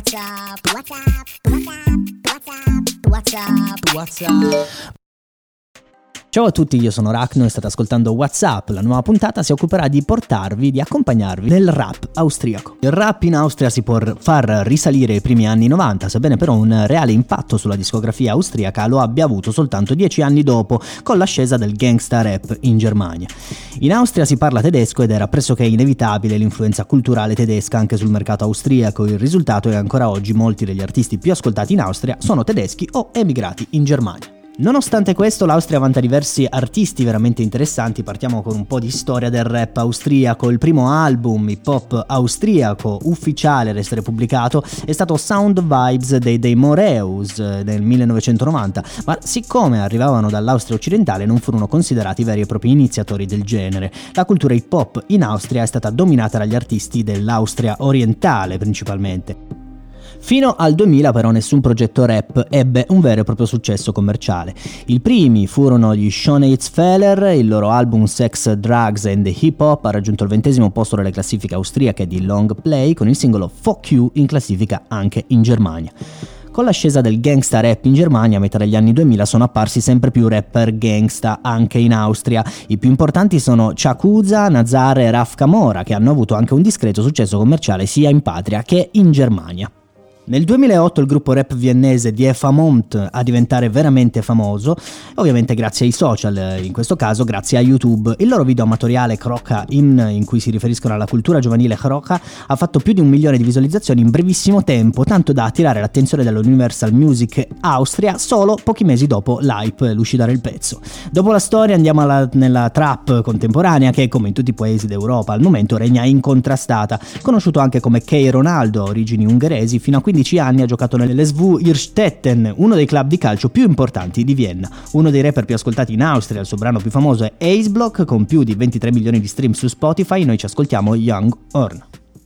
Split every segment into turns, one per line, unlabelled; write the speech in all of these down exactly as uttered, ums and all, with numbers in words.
What's up? What's up? What's up? What's up? What's up?
Ciao a tutti, io sono Rachno e state ascoltando WhatsApp. La nuova puntata si occuperà di portarvi, di accompagnarvi nel rap austriaco. Il rap in Austria si può far risalire ai primi anni novanta, sebbene però un reale impatto sulla discografia austriaca lo abbia avuto soltanto dieci anni dopo, con l'ascesa del gangsta rap in Germania. In Austria si parla tedesco ed era pressoché inevitabile l'influenza culturale tedesca anche sul mercato austriaco. Il risultato è che ancora oggi molti degli artisti più ascoltati in Austria sono tedeschi o emigrati in Germania. Nonostante questo, l'Austria vanta diversi artisti veramente interessanti. Partiamo con un po' di storia del rap austriaco. Il primo album hip hop austriaco ufficiale ad essere pubblicato è stato Sound Vibes dei dei Moreus nel millenovecentonovanta, ma siccome arrivavano dall'Austria occidentale non furono considerati veri e propri iniziatori del genere. La cultura hip hop in Austria è stata dominata dagli artisti dell'Austria orientale principalmente. Fino al duemila però nessun progetto rap ebbe un vero e proprio successo commerciale. I primi furono gli Schöneitsfehler, il loro album Sex, Drugs and the Hip Hop ha raggiunto il ventesimo posto delle classifiche austriache di long play, con il singolo Fuck You in classifica anche in Germania. Con l'ascesa del gangsta rap in Germania a metà degli anni duemila sono apparsi sempre più rapper gangsta anche in Austria. I più importanti sono Chakuza, Nazar e Raf Camora, che hanno avuto anche un discreto successo commerciale sia in patria che in Germania. Nel duemilaotto il gruppo rap viennese Die Famont a diventare veramente famoso, ovviamente grazie ai social, in questo caso grazie a YouTube. Il loro video amatoriale Kroka In, in cui si riferiscono alla cultura giovanile Kroka, ha fatto più di un milione di visualizzazioni in brevissimo tempo, tanto da attirare l'attenzione dell'Universal Music Austria solo pochi mesi dopo l'hype, l'uscita del pezzo. Dopo la storia andiamo alla, nella trap contemporanea che, come in tutti i paesi d'Europa al momento, regna incontrastata. Conosciuto anche come K. Ronaldo, origini ungheresi, fino a quindici anni ha giocato nell'S V Irrstetten, uno dei club di calcio più importanti di Vienna. Uno dei rapper più ascoltati in Austria, il suo brano più famoso è Ace Block, con più di ventitré milioni di stream su Spotify. Noi ci ascoltiamo Young Horn.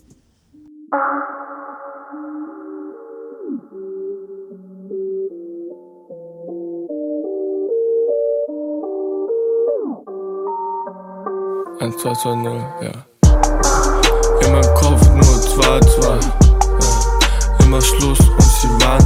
eins, zwei, zwei, null, ja. In meinem Kopf nur zwei, zwei. Immer Schluss und die Wand,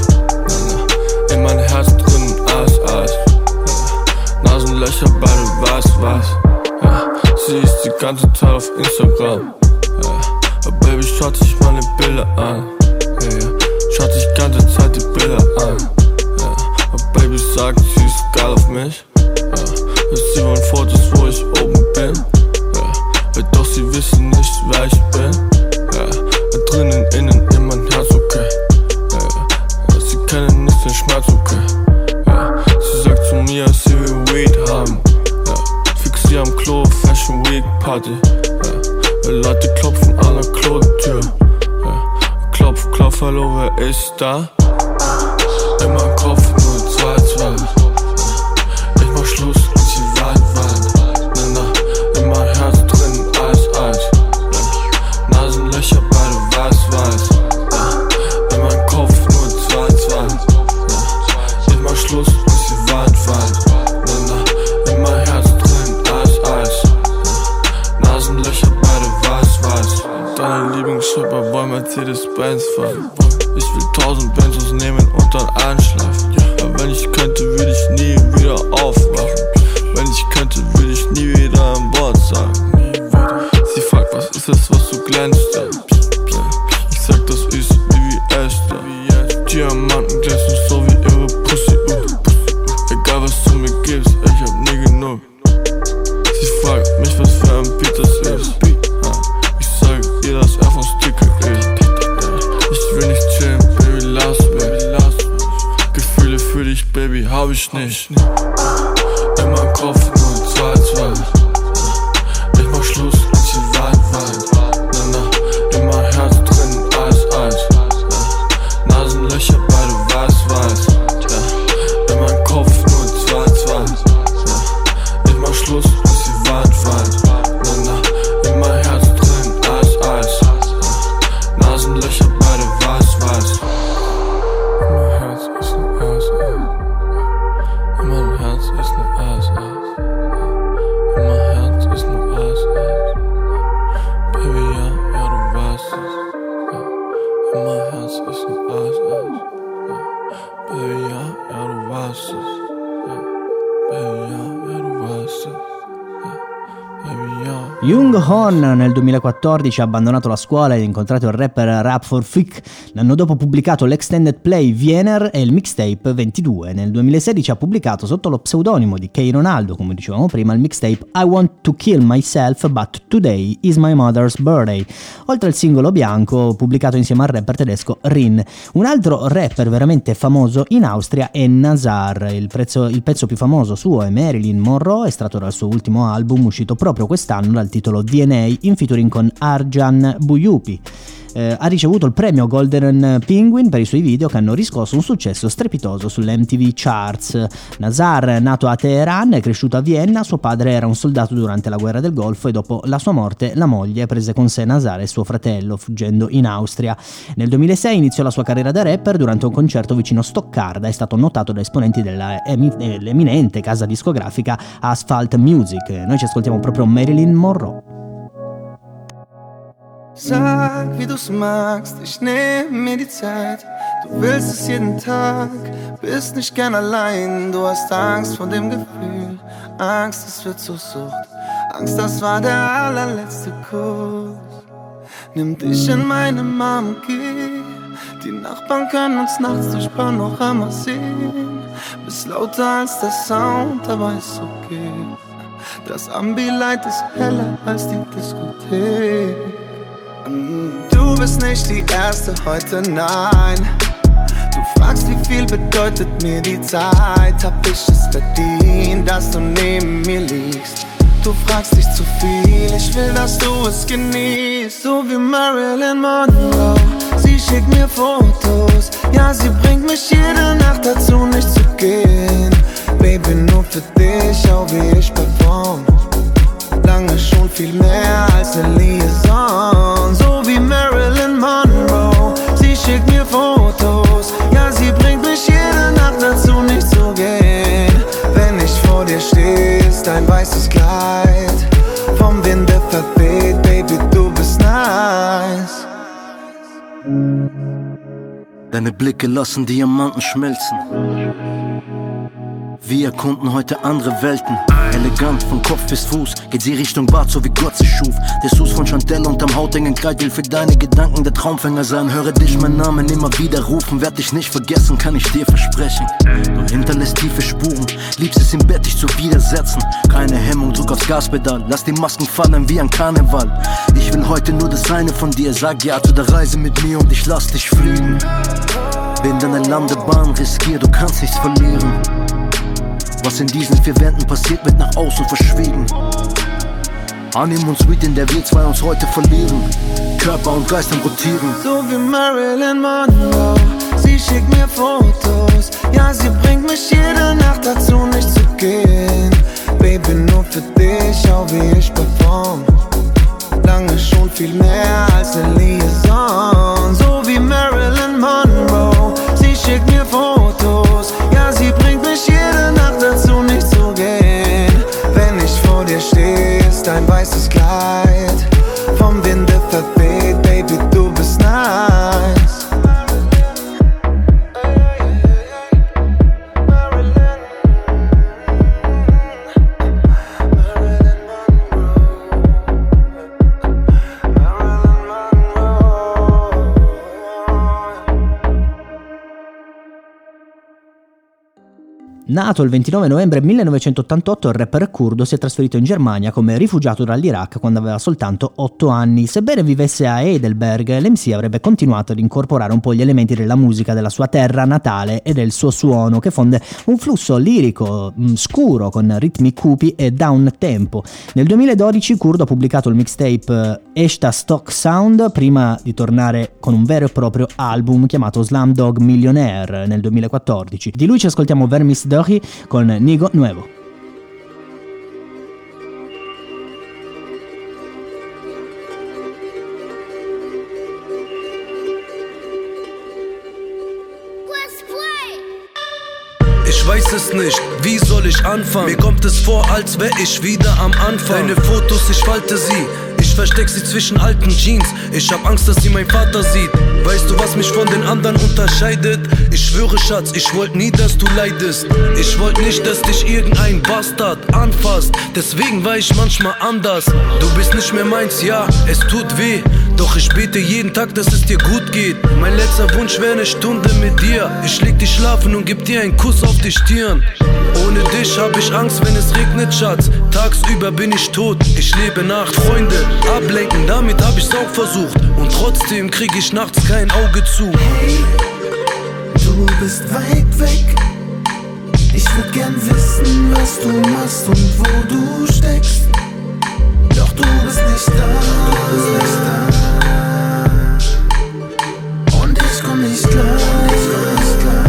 Wand. In mein Herz drin Eis, Eis. Nasenlöcher, beide weiß, weiß. Ja. Sie ist die ganze Zeit auf Instagram. Ja. Aber Baby schaut sich meine Bilder an. Ja, ja. Schaut sich die ganze Zeit die Bilder an. Ja. Aber Baby sagt, sie ist geil auf mich. Ja. Sie wollen Fotos, wo ich oben bin. Ja. Doch sie wissen nicht, wer ich bin. Ja. Drinnen, innen, in mein Herz, okay. Ja, ja. Sie kennen nicht den Schmerz, okay. Ja. Sie sagt zu mir, sie will Weed haben. Ja. Fix sie am Klo, Fashion Week Party. Ja. Leute klopfen an der Klotür. Ja. Klopf, klopf, hallo, wer ist da? In meinem Kopf nur zwei, zwei. Ich mach Schluss und sie weit, weit. Na, na, in mein Herz drin, Eis, Eis. Ja. Nasenlöcher, weiß, weiß, ja. In meinem Kopf nur zwei, zwei, ja. Ich mach Schluss und sie weit, weit, na, na. In mein Herz drin Eis, Eis, ja. Nasenlöcher, beide weiß, weiß. Deine Lieblingsschipper wollen Mercedes-Benz fahren. Ich will tausend Benzos nehmen und dann einschlafen. Aber wenn ich könnte, würde ich nie wieder aufwachen. Wenn ich könnte, würde ich nie wieder an Bord sein. Sie fragt, was ist es, was du glänzt? Ich sag, das ist wie wie Esther. Diamanten glänzen so wie ihre Pussy. uh. Egal was du mir gibst, ich hab nie genug. Sie fragt mich, was für ein Beat das ist. Ich sag ihr, dass er von Sticker ist. Ich will nicht chillen, Baby, lass mich. Gefühle für dich, Baby, hab ich nicht. In meinem Kopf nur zwei, zwei. Ich mach Schluss und sie weit, weit. Na, na, in mein Herz drin Eis, Eis. Ja. Nasenlöcher, beide weiß, weiß. Ja. In meinem Kopf nur zwei, zwei. Ja. Ich mach Schluss und sie weit, weit. Na, na, in mein Herz drin Eis, Eis. Ja. Nasenlöcher, beide weiß, weiß. In mein Herz ist ein Eis, Eis. In mein Herz Herz ist ein Eis, Eis. Ja. Baby, ja, ja, du weißt es. Ja. Baby, ja, ja, du weißt es.
Young Hon nel duemilaquattordici ha abbandonato la scuola ed incontrato il rapper Rap for Fick. L'anno dopo ha pubblicato l'extended play Wiener e il mixtape ventidue. Nel duemilasedici ha pubblicato sotto lo pseudonimo di K. Ronaldo, come dicevamo prima, il mixtape I Want to Kill Myself But Today Is My Mother's Birthday, oltre al singolo bianco pubblicato insieme al rapper tedesco Rin. Un altro rapper veramente famoso in Austria è Nazar. Il, prezzo, il pezzo più famoso suo è Marilyn Monroe, estratto dal suo ultimo album uscito proprio quest'anno dal titolo D N A in featuring con Arjan Buyupi. Eh, ha ricevuto il premio Golden Penguin per i suoi video che hanno riscosso un successo strepitoso sulle M T V Charts. Nazar, nato a Teheran e cresciuto a Vienna, suo padre era un soldato durante la guerra del Golfo e dopo la sua morte la moglie prese con sé Nazar e suo fratello, fuggendo in Austria. Nel duemilasei iniziò la sua carriera da rapper durante un concerto vicino Stoccarda. È stato notato da esponenti dell'eminente casa discografica Asphalt Music. Noi ci ascoltiamo proprio Marilyn Monroe.
Sag, wie du's magst, ich nehm mir die Zeit. Du willst es jeden Tag, bist nicht gern allein. Du hast Angst vor dem Gefühl, Angst, es wird zur Sucht. Angst, das war der allerletzte Kuss. Nimm dich in meine Arm, geh. Die Nachbarn können uns nachts durch Panorama sehen. Bist lauter als der Sound, aber ist okay. Das Ambilight ist heller als die Diskothek. Du bist nicht die Erste heute, nein. Du fragst, wie viel bedeutet mir die Zeit. Hab ich es verdient, dass du neben mir liegst. Du fragst dich zu viel, ich will, dass du es genießt. So wie Marilyn Monroe, sie schickt mir Fotos. Ja, sie bringt mich jede Nacht dazu, nicht zu gehen. Baby, nur für dich, schau wie ich perform. Lange schon viel mehr als eine Liaison. So wie Marilyn Monroe, sie schickt mir Fotos. Ja, sie bringt mich jede Nacht dazu, nicht zu gehen. Wenn ich vor dir stehe, ist dein weißes Kleid vom Winde verweht. Baby, du bist nice.
Deine Blicke lassen Diamanten schmelzen. Wir erkunden heute andere Welten. Elegant von Kopf bis Fuß geht sie Richtung Bad, so wie Gott sie schuf. Dessous von Chantel unterm hautengen Kleid will für deine Gedanken der Traumfänger sein. Höre dich mein Namen immer wieder rufen, werd dich nicht vergessen, kann ich dir versprechen. Du hinterlässt tiefe Spuren, liebst es im Bett dich zu widersetzen. Keine Hemmung, drück aufs Gaspedal, lass die Masken fallen wie ein Karneval. Ich will heute nur das eine von dir, sag ja zu der Reise mit mir und ich lass dich fliegen. Bin deine Landebahn, riskier, du kannst nichts verlieren. Was in diesen vier Wänden passiert, wird nach außen verschwiegen. Annehmen uns mit, in der wir zwei uns heute verlieren. Körper und Geist am Rotieren.
So wie Marilyn Monroe, sie schickt mir Fotos. Ja, sie bringt mich jede Nacht dazu, nicht zu gehen. Baby, nur für dich, schau wie ich perform. Lange schon viel mehr als eine Liaison. So wie Marilyn Monroe, sie schickt mir Fotos. Ja, sie bringt mich jede Nacht dazu, nicht zu gehen. Wenn ich vor dir stehe, ist dein weißes Kleid vom Winde verweht. Baby, du bist nice.
Nato il ventinove novembre millenovecentottantotto, il rapper curdo si è trasferito in Germania come rifugiato dall'Iraq quando aveva soltanto otto anni. Sebbene vivesse a Heidelberg, l'M C avrebbe continuato ad incorporare un po' gli elementi della musica della sua terra natale e del suo suono, che fonde un flusso lirico mh, scuro con ritmi cupi e down tempo. Nel duemiladodici Curdo ha pubblicato il mixtape Esta Stock Sound prima di tornare con un vero e proprio album chiamato Slumdog Millionaire nel duemilaquattordici. Di lui ci ascoltiamo Vermis Dori con Nigo Nuevo.
Ich weiß es nicht, wie soll ich anfangen? Mir kommt es vor, als wär ich wieder am Anfang. Deine Fotos, ich falte sie, ich Ich versteck sie zwischen alten Jeans. Ich hab Angst, dass sie mein Vater sieht. Weißt du, was mich von den anderen unterscheidet? Ich schwöre, Schatz, ich wollt nie, dass du leidest. Ich wollt nicht, dass dich irgendein Bastard anfasst. Deswegen war ich manchmal anders. Du bist nicht mehr meins, ja, es tut weh. Doch ich bete jeden Tag, dass es dir gut geht. Mein letzter Wunsch wäre eine Stunde mit dir. Ich leg dich schlafen und geb dir einen Kuss auf die Stirn. Ohne dich hab ich Angst, wenn es regnet, Schatz. Tagsüber bin ich tot, ich lebe Nacht. Freunde ablenken, damit hab ich's auch versucht. Und trotzdem krieg ich nachts kein Auge zu.
Hey, du bist weit weg. Ich würd gern wissen, was du machst und wo du steckst. Doch du bist nicht da, du bist nicht da. Und ich komm nicht klar, ich komm nicht klar.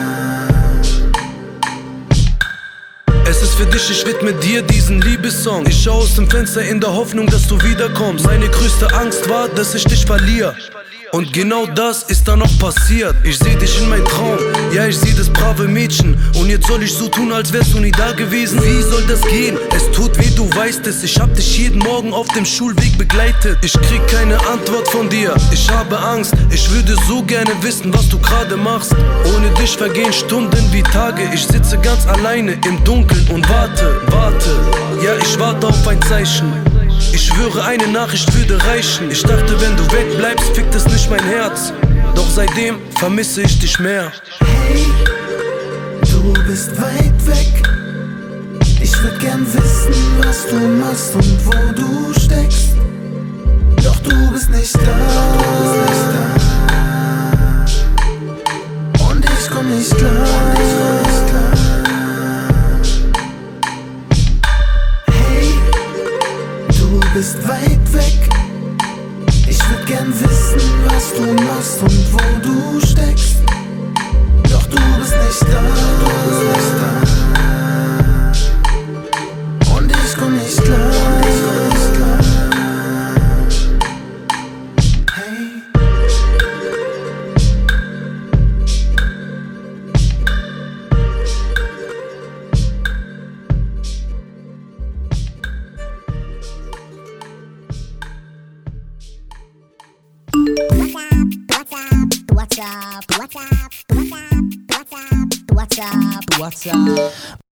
Es ist für dich, ich widme dir diesen Liebessong. Ich schau aus dem Fenster in der Hoffnung, dass du wiederkommst. Meine größte Angst war, dass ich dich verliere. Und genau das ist dann auch passiert. Ich seh dich in meinem Traum, ja ich seh das brave Mädchen. Und jetzt soll ich so tun, als wärst du nie da gewesen. Wie soll das gehen? Es tut weh, du weißt es. Ich hab dich jeden Morgen auf dem Schulweg begleitet. Ich krieg keine Antwort von dir, ich habe Angst. Ich würde so gerne wissen, was du gerade machst. Ohne dich vergehen Stunden wie Tage. Ich sitze ganz alleine im Dunkeln und warte, warte. Ja, ich warte auf ein Zeichen. Ich schwöre, eine Nachricht würde reichen. Ich dachte, wenn du wegbleibst, fickt es nicht mein Herz. Doch seitdem vermisse ich dich mehr.
Hey, du bist weit weg. Ich würd gern wissen, was du machst und wo du steckst. Doch du bist nicht da, du bist nicht da. Und ich komm nicht klar, ich komm nicht klar. Du bist weit weg. Ich würd gern wissen, was du machst und wo du steckst. Doch du bist nicht da, du bist nicht da. Und ich komm nicht klar, ich komm nicht klar. Hey.
What's up? What's up? What's up? What's up? What's up?